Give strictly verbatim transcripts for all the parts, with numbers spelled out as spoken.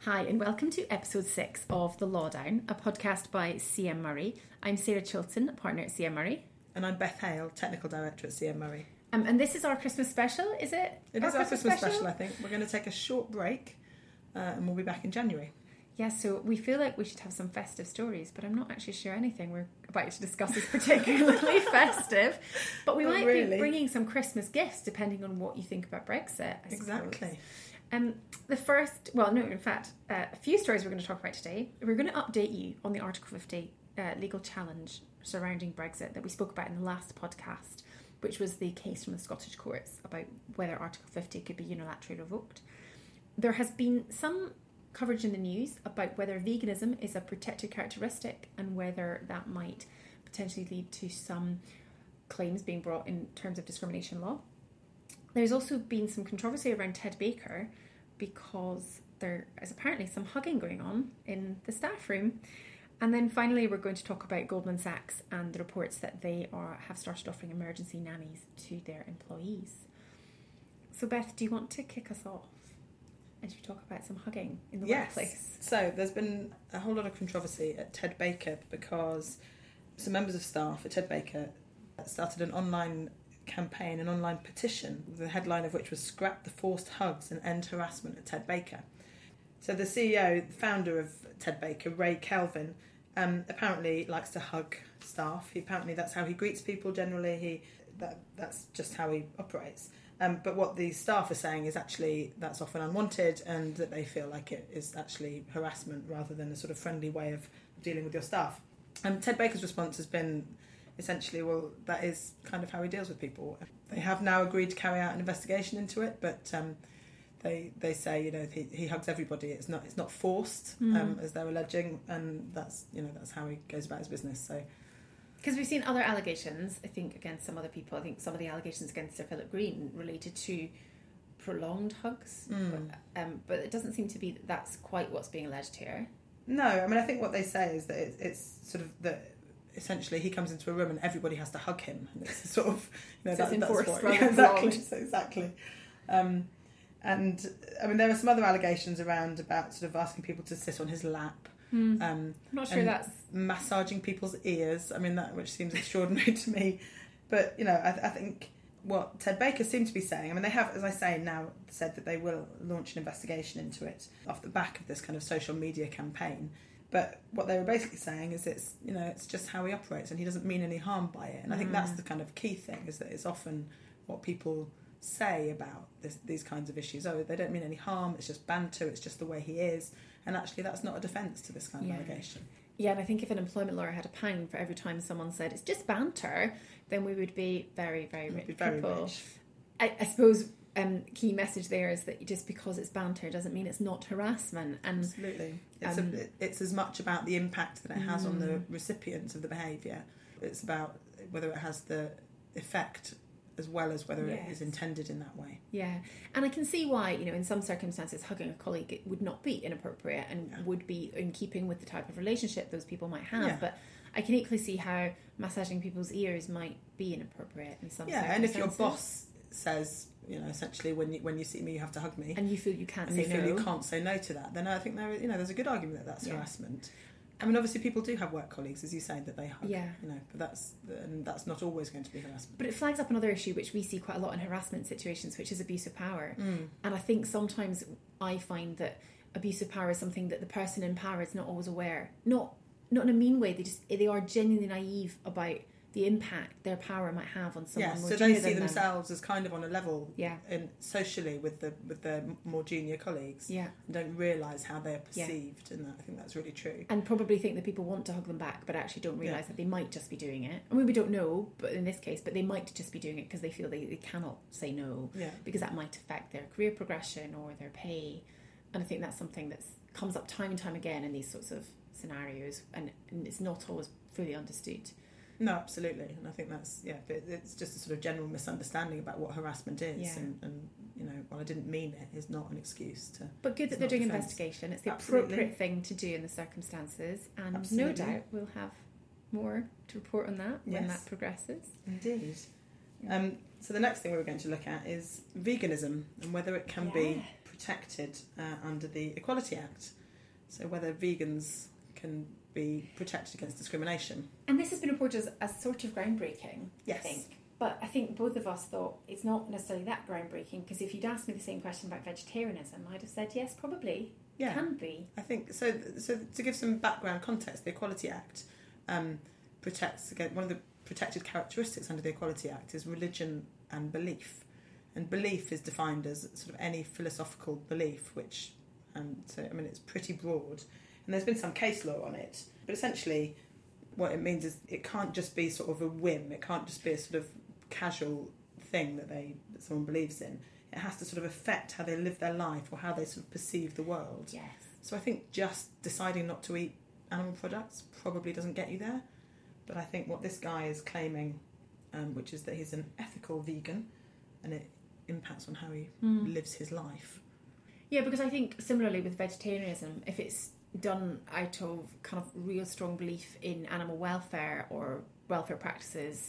Hi and welcome to episode six of The Lawdown, a podcast by C M Murray. I'm Sarah Chilton, partner at C M Murray. And I'm Beth Hale, technical director at C M Murray. Um, and this is our Christmas special, is it? It our is our Christmas, Christmas special? special, I think. We're going to take a short break uh, and we'll be back in January. Yeah, so we feel like we should have some festive stories, but I'm not actually sure anything we're about to discuss is particularly festive. But we Not might really. be bringing some Christmas gifts depending on what you think about Brexit, I Exactly. suppose. Um, the first, well, no, in fact, uh, a few stories we're going to talk about today. We're going to update you on the Article fifty uh, legal challenge surrounding Brexit that we spoke about in the last podcast, which was the case from the Scottish courts about whether Article fifty could be unilaterally revoked. There has been some coverage in the news about whether veganism is a protected characteristic and whether that might potentially lead to some claims being brought in terms of discrimination law. There's also been some controversy around Ted Baker because there is apparently some hugging going on in the staff room. And then finally, we're going to talk about Goldman Sachs and the reports that they are have started offering emergency nannies to their employees. So Beth, do you want to kick us off as you talk about some hugging in the yes. workplace? So there's been a whole lot of controversy at Ted Baker because some members of staff at Ted Baker started an online campaign, an online petition, the headline of which was "Scrap the Forced Hugs and End Harassment at Ted Baker." So the C E O, the founder of Ted Baker, Ray Kelvin, um, apparently likes to hug staff. He apparently that's how he greets people generally. He that that's just how he operates. Um, but what the staff are saying is actually that's often unwanted and that they feel like it is actually harassment rather than a sort of friendly way of dealing with your staff. Um, Ted Baker's response has been essentially, well, that is kind of how he deals with people. They have now agreed to carry out an investigation into it, but um, they they say, you know, he, he hugs everybody. It's not it's not forced, Mm. um, as they're alleging, and that's you know that's how he goes about his business. So. Because we've seen other allegations, I think, against some other people. I think some of the allegations against Sir Philip Green related to prolonged hugs. Mm. Um, but it doesn't seem to be that that's quite what's being alleged here. No, I mean, I think what they say is that it, it's sort of that essentially he comes into a room and everybody has to hug him. And it's sort of, you know, So that, it's that's enforced what, rather yeah, than exactly, prolonged. so exactly. Um, and, I mean, there are some other allegations around about sort of asking people to sit on his lap. Hmm. Um, I'm not sure and that's... massaging people's ears. I mean, that which seems extraordinary to me. But, you know, I, I think what Ted Baker seemed to be saying, I mean, they have, as I say, now said that they will launch an investigation into it off the back of this kind of social media campaign. But what they were basically saying is it's, you know, it's just how he operates and he doesn't mean any harm by it. And I think that's the kind of key thing, is that it's often what people say about this, these kinds of issues. Oh, they don't mean any harm, it's just banter, it's just the way he is. And actually that's not a defence to this kind of Yeah. allegation. Yeah, and I think if an employment lawyer had a pound for every time someone said it's just banter, then we would be very, very rich Be very people. rich. I, I suppose um, key message there is that just because it's banter doesn't mean it's not harassment. And Absolutely. It's, um, a, it's as much about the impact that it has on the Mm. recipients of the behaviour. It's about whether it has the effect as well as whether it Yes. is intended in that way. yeah, and I can see why, you know, in some circumstances hugging a colleague it would not be inappropriate and Yeah. would be in keeping with the type of relationship those people might have. Yeah. But I can equally see how massaging people's ears might be inappropriate in some Yeah, circumstances. and if your boss says, you know, essentially when you, when you see me you have to hug me, and you feel you can't and say you feel no, you can't say no to that, then I think there, you know, there's a good argument that that's Yeah. harassment. I mean, obviously people do have work colleagues, as you say, that they hug, Yeah. you know, but that's and that's not always going to be harassment. But it flags up another issue which we see quite a lot in harassment situations, which is abuse of power. Mm. And I think sometimes I find that abuse of power is something that the person in power is not always aware. Not not in a mean way. They just they are genuinely naive about the impact their power might have on someone Yeah, more so junior they see than them. themselves as kind of on a level, Yeah. in socially with the with their more junior colleagues, Yeah. and don't realise how they're Yeah. perceived, and that, I think that's really true. And probably think that people want to hug them back, but actually don't realise Yeah. that they might just be doing it. I mean, we don't know, but in this case, but they might just be doing it because they feel they, they cannot say no, Yeah, because that might affect their career progression or their pay. And I think that's something that comes up time and time again in these sorts of scenarios, and, and it's not always fully understood. no, absolutely, and I think that's yeah, but it's just a sort of general misunderstanding about what harassment is, Yeah. and, and you know, well, I didn't mean it is not an excuse to. But good It's that they're not doing defence. investigation. It's the Absolutely. appropriate thing to do in the circumstances, and no Absolutely. doubt we'll have more to report on that when Yes. that progresses. Indeed. Um, so the next thing we were going to look at is veganism and whether it can be Yeah. protected uh, under the Equality Act. So whether vegans can be protected against discrimination. And this has been reported as, as sort of groundbreaking, Yes. I think. But I think both of us thought it's not necessarily that groundbreaking, because if you'd asked me the same question about vegetarianism, I'd have said yes, probably. Yeah. Can be. I think so. So to give some background context, the Equality Act um, protects again. One of the protected characteristics under the Equality Act is religion and belief, and belief is defined as sort of any philosophical belief, which, um, so I mean, it's pretty broad, and there's been some case law on it. But essentially, what it means is it can't just be sort of a whim. It can't just be a sort of casual thing that they that someone believes in. It has to sort of affect how they live their life or how they sort of perceive the world. Yes. So I think just deciding not to eat animal products probably doesn't get you there. But I think what this guy is claiming, um, which is that he's an ethical vegan, and it impacts on how he Mm. lives his life. Yeah, because I think similarly with vegetarianism, if it's done out of kind of real strong belief in animal welfare or welfare practices,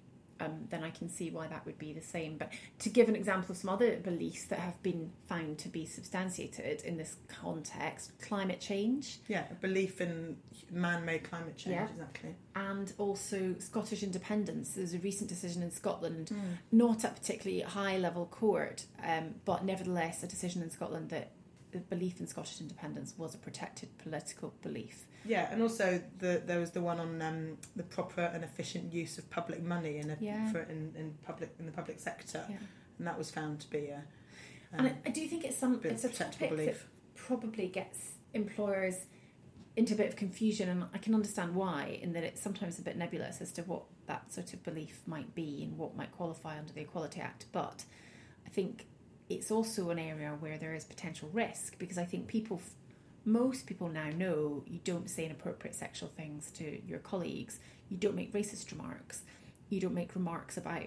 um, then I can see why that would be the same. But to give an example of some other beliefs that have been found to be substantiated in this context, climate change. Yeah, a belief in man-made climate change, Yeah. exactly. And also Scottish independence. There's a recent decision in Scotland, Mm. not at particularly high level court, um, but nevertheless a decision in Scotland that the belief in Scottish independence was a protected political belief. Yeah, and also the, there was the one on um, the proper and efficient use of public money in a, Yeah. for, in, in public in the public sector, Yeah. and that was found to be a. Um, And I, I do think it's some bit it's a of protectable topic belief. that probably gets employers into a bit of confusion, and I can understand why, in that it's sometimes a bit nebulous as to what that sort of belief might be and what might qualify under the Equality Act. But I think it's also an area where there is potential risk, because I think people, most people now know you don't say inappropriate sexual things to your colleagues, you don't make racist remarks, you don't make remarks about,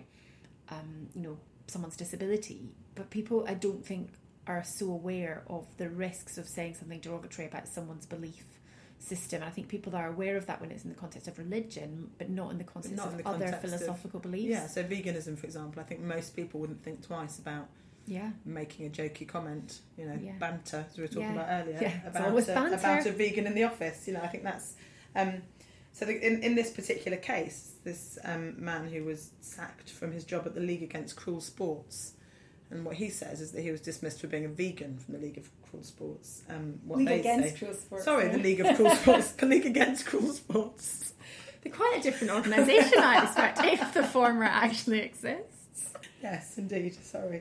um, you know, someone's disability. But people, I don't think, are so aware of the risks of saying something derogatory about someone's belief system. And I think people are aware of that when it's in the context of religion, but not in the context not of in the other context of- philosophical beliefs. Yeah, so veganism, for example, I think most people wouldn't think twice about Yeah. making a jokey comment, you know, Yeah. banter, as we were talking Yeah. about earlier, Yeah, it's about, always a, banter. about a vegan in the office. You know, I think that's... Um, so the, in, in this particular case, this um, man who was sacked from his job at the League Against Cruel Sports, and what he says is that he was dismissed for being a vegan from the League of Cruel Sports. Um, what League they Against say, Cruel Sports. Sorry, the League of Cruel Sports. The League Against Cruel Sports. They're quite a different organisation, I expect, if the former actually exists. Yes, indeed. Sorry.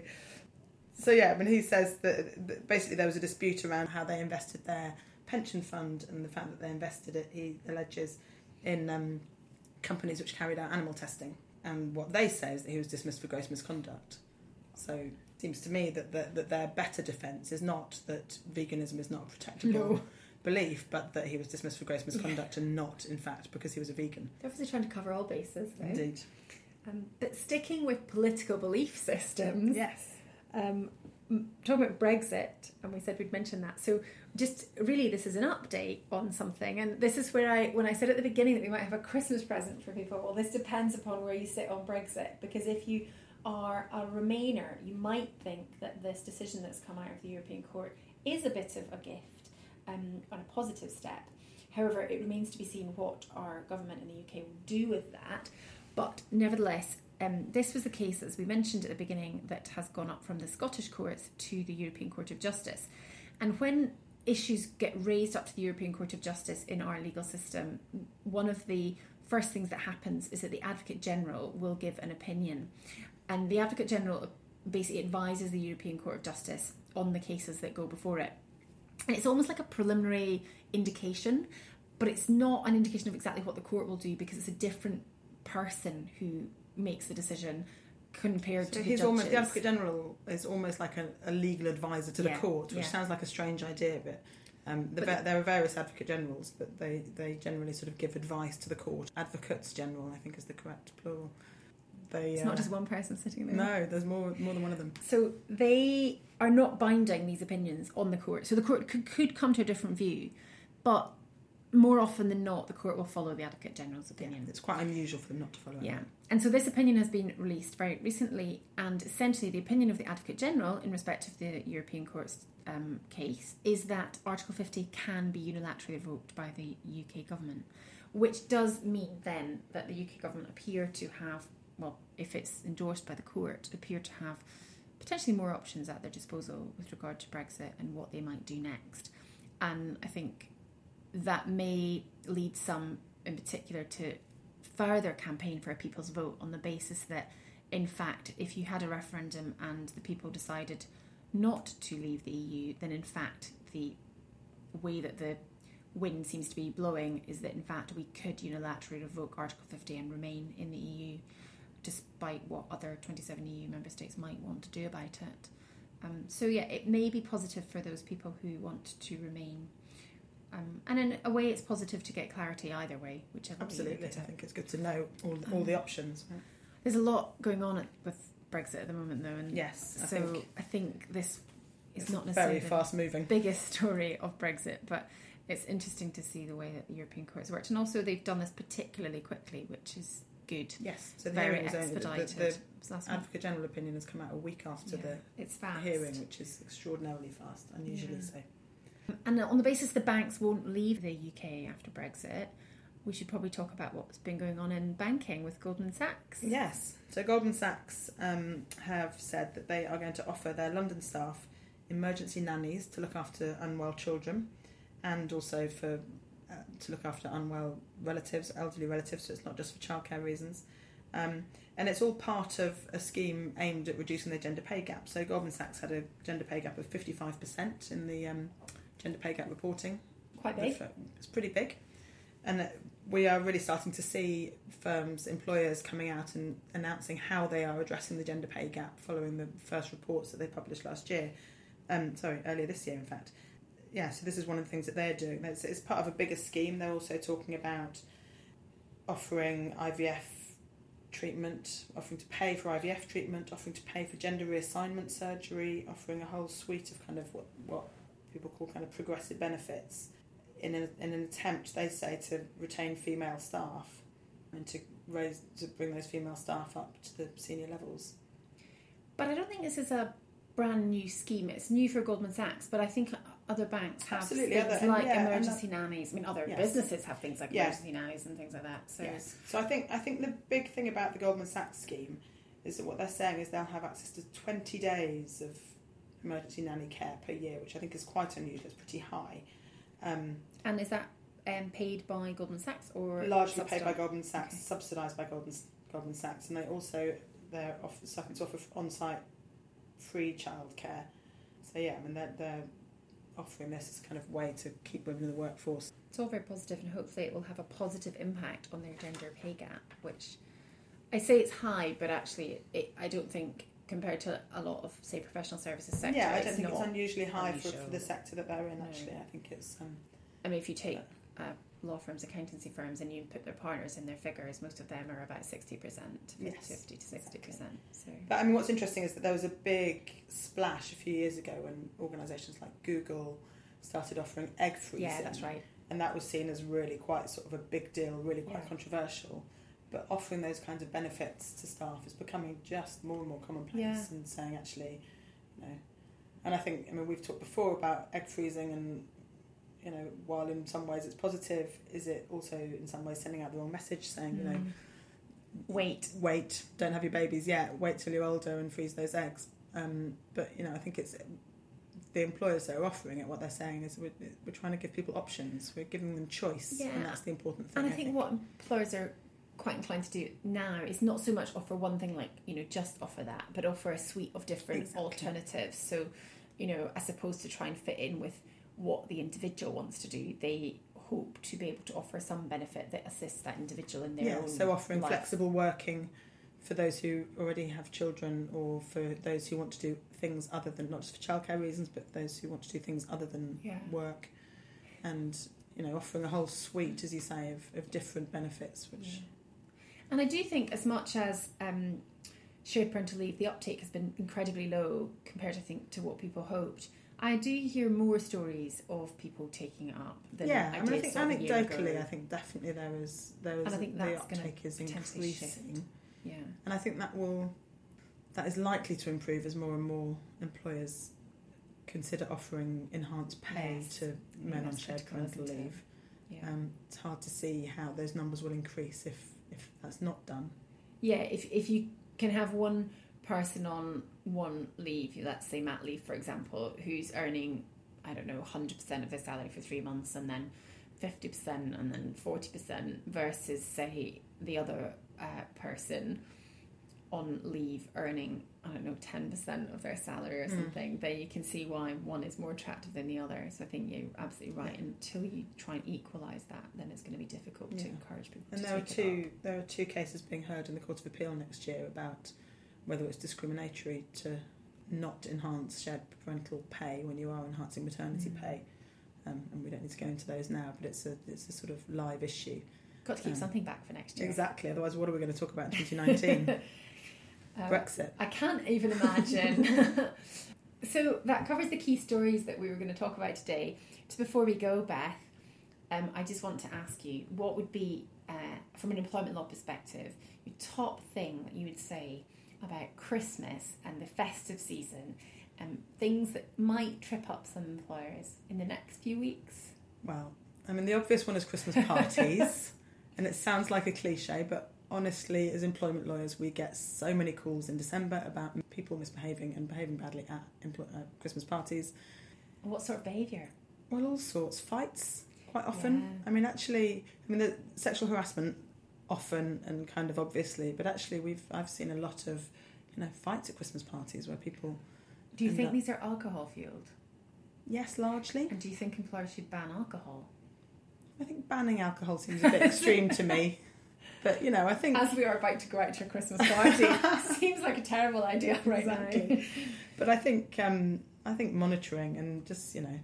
So yeah, I mean, he says that that basically there was a dispute around how they invested their pension fund, and the fact that they invested it, he alleges, in um, companies which carried out animal testing. And what they say is that he was dismissed for gross misconduct. So it seems to me that, that, that their better defence is not that veganism is not a protectable No. belief, but that he was dismissed for gross misconduct and not, in fact, because he was a vegan. They're obviously trying to cover all bases, though. Indeed. Um, but sticking with political belief systems, Yes. um, m- talking about Brexit, and we said we'd mention that. So just really, this is an update on something, and this is where I, when I said at the beginning that we might have a Christmas present for people, well, this depends upon where you sit on Brexit, because if you are a Remainer, you might think that this decision that's come out of the European Court is a bit of a gift um, and a positive step. However, it remains to be seen what our government in the U K will do with that. But nevertheless, um, this was the case, as we mentioned at the beginning, that has gone up from the Scottish courts to the European Court of Justice. And when issues get raised up to the European Court of Justice in our legal system, one of the first things that happens is that the Advocate General will give an opinion. And the Advocate General basically advises the European Court of Justice on the cases that go before it. And it's almost like a preliminary indication, but it's not an indication of exactly what the court will do, because it's a different person who makes the decision compared So to the he's judges. almost, the Advocate General is almost like a, a legal advisor to Yeah, the court, which yeah. sounds like a strange idea, but um, the, But- there are various Advocate Generals, but they, they generally sort of give advice to the court. Advocates General, I think, is the correct plural. They, It's uh, not just one person sitting there. No, there's more more than one of them. So they are not binding these opinions on the court. So the court could, could come to a different view, but more often than not, the court will follow the Advocate General's opinion. Yeah, it's quite unusual for them not to follow it. Yeah. And so this opinion has been released very recently, and essentially the opinion of the Advocate General in respect of the European Court's um, case is that Article fifty can be unilaterally revoked by the U K government, which does mean then that the U K government appear to have, well, if it's endorsed by the court, appear to have potentially more options at their disposal with regard to Brexit and what they might do next. And I think that may lead some in particular to further campaign for a people's vote on the basis that, in fact, if you had a referendum and the people decided not to leave the E U, then in fact the way that the wind seems to be blowing is that in fact we could unilaterally revoke Article fifty and remain in the E U, despite what other twenty-seven E U member states might want to do about it. Um, so yeah, it may be positive for those people who want to remain. Um, and in a way, it's positive to get clarity either way, whichever. Absolutely, I think it's good to know all all um, the options. Right? There's a lot going on at, with Brexit at the moment, though, and yes, I so think I think this is not very necessarily fast moving the biggest story of Brexit, but it's interesting to see the way that the European courts worked, and also they've done this particularly quickly, which is good. Yes, so the very hearing was only, expedited. The, the, the Advocate General opinion has come out a week after yeah, the it's fast. hearing, which is extraordinarily fast, unusually yeah. so. And on the basis the banks won't leave the U K after Brexit, we should probably talk about what's been going on in banking with Goldman Sachs. Yes, so Goldman Sachs um, have said that they are going to offer their London staff emergency nannies to look after unwell children, and also for uh, to look after unwell relatives, elderly relatives, so it's not just for childcare reasons. Um, and it's all part of a scheme aimed at reducing the gender pay gap. So Goldman Sachs had a gender pay gap of fifty-five percent in the um, gender pay gap reporting. Quite big. It's pretty big. And we are really starting to see firms, employers coming out and announcing how they are addressing the gender pay gap following the first reports that they published last year. Um, sorry, earlier this year, in fact. Yeah, so this is one of the things that they're doing. It's, it's part of a bigger scheme. They're also talking about offering I V F treatment, offering to pay for I V F treatment, offering to pay for gender reassignment surgery, offering a whole suite of kind of what, what people call kind of progressive benefits in an, in an attempt, they say, to retain female staff and to raise to bring those female staff up to the senior levels. But I don't think this is a brand new scheme. It's new for Goldman Sachs, but I think other banks have Absolutely, things other, like yeah, emergency nannies. I mean, other yes. businesses have things like yes. emergency nannies and things like that. So, yes. So I think I think the big thing about the Goldman Sachs scheme is that what they're saying is they'll have access to twenty days of emergency nanny care per year, which I think is quite unusual. It's pretty high. Um, and is that um, paid by Goldman Sachs or largely paid by Goldman Sachs, okay. subsidised by Goldman Goldman Sachs, and they also they're off, starting to offer on-site free childcare. So yeah, I mean they're, they're offering this as kind of way to keep women in the workforce. It's all very positive, and hopefully it will have a positive impact on their gender pay gap, which I say it's high, but actually it, I don't think compared to a lot of, say, professional services sector. Yeah, I don't it's think it's unusually high unusual. for, for the sector that they're in. No. Actually, I think it's. Um, I mean, if you take uh, law firms, accountancy firms, and you put their partners in their figures, most of them are about sixty percent, yes, fifty to sixty percent. So. But I mean, what's interesting is that there was a big splash a few years ago when organisations like Google started offering egg freezing. Yeah, that's right. And that was seen as really quite sort of a big deal, really quite yeah. controversial. But offering those kinds of benefits to staff is becoming just more and more commonplace, yeah. and saying actually, you know, and I think, I mean, we've talked before about egg freezing, and, you know, while in some ways it's positive, is it also in some ways sending out the wrong message, saying, mm. you know, wait, wait, don't have your babies yet, wait till you're older and freeze those eggs. Um, but, you know, I think it's the employers that are offering it, what they're saying is we're, we're trying to give people options, we're giving them choice, yeah. and that's the important thing. And I, I think, think what employers are quite inclined to do now is not so much offer one thing, like, you know, just offer that, but offer a suite of different exactly. alternatives. So, you know, as opposed to try and fit in with what the individual wants to do, they hope to be able to offer some benefit that assists that individual in their yeah, own so offering life. flexible working for those who already have children, or for those who want to do things other than, not just for childcare reasons, but those who want to do things other than yeah. work, and, you know, offering a whole suite, as you say, of, of different benefits, which yeah. And I do think, as much as um, shared parental leave, the uptake has been incredibly low compared, I think, to what people hoped. I do hear more stories of people taking it up than yeah, I, I mean, did I think sort of a year anecdotally, ago. I think definitely there is there is And I think the that's uptake is potentially increasing, shift. Yeah. and I think that will that is likely to improve as more and more employers consider offering enhanced pay Yes. to I men think on that's shared critical, parental isn't it? leave. Yeah. Um, it's hard to see how those numbers will increase if if that's not done. Yeah, if if you can have one person on one leave, let's say mat leave, for example, who's earning, I don't know, one hundred percent of their salary for three months and then fifty percent and then forty percent versus, say, the other uh, person on leave earning, I don't know, ten percent of their salary or Mm. something, then you can see why one is more attractive than the other. So I think you're absolutely right. Yeah. Until you try and equalise that, then it's going to be difficult to Yeah. encourage people And to there are take it two there are two cases being heard in the Court of Appeal next year about whether it's discriminatory to not enhance shared parental pay when you are enhancing maternity Mm. pay. Um, and we don't need to go into those now, but it's a it's a sort of live issue. up. Got to keep um, something back for next year. Exactly. Otherwise, what are we going to talk about in twenty nineteen? Uh, Brexit. I can't even imagine. So that covers the key stories that we were going to talk about today. Just before we go, Beth, um, I just want to ask you, what would be, uh, from an employment law perspective, your top thing that you would say about Christmas and the festive season, and um, things that might trip up some employers in the next few weeks? Well, I mean, the obvious one is Christmas parties, and it sounds like a cliche, but honestly, as employment lawyers, we get so many calls in December about people misbehaving and behaving badly at empl- uh, Christmas parties. What sort of behaviour? Well, all sorts. Fights, quite often. Yeah. I mean, actually, I mean, the sexual harassment often and kind of obviously, but actually, we've I've seen a lot of, you know, fights at Christmas parties where people. Do you end think up- these are alcohol fueled? Yes, largely. And do you think employers should ban alcohol? I think banning alcohol seems a bit extreme to me. But, you know, I think... As we are about to go out to a Christmas party, seems like a terrible idea right Exactly. now. But I think um, I think monitoring and just, you know,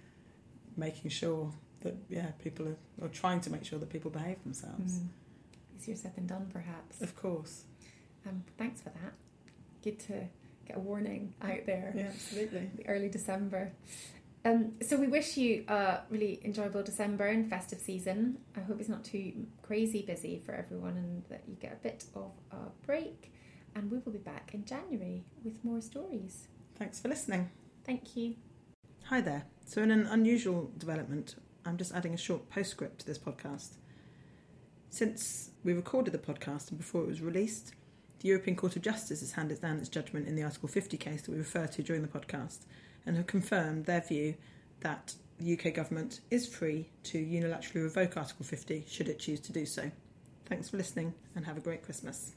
making sure that, yeah, people are... Or trying to make sure that people behave themselves. Mm. Easier said than done, perhaps. Of course. Um, thanks for that. Good to get a warning out there. Yeah, absolutely. The early December. Um, so we wish you a really enjoyable December and festive season. I hope it's not too crazy busy for everyone and that you get a bit of a break. And we will be back in January with more stories. Thanks for listening. Thank you. Hi there. So in an unusual development, I'm just adding a short postscript to this podcast. Since we recorded the podcast and before it was released, the European Court of Justice has handed down its judgment in the Article fifty case that we referred to during the podcast and have confirmed their view that the U K government is free to unilaterally revoke Article fifty should it choose to do so. Thanks for listening and have a great Christmas.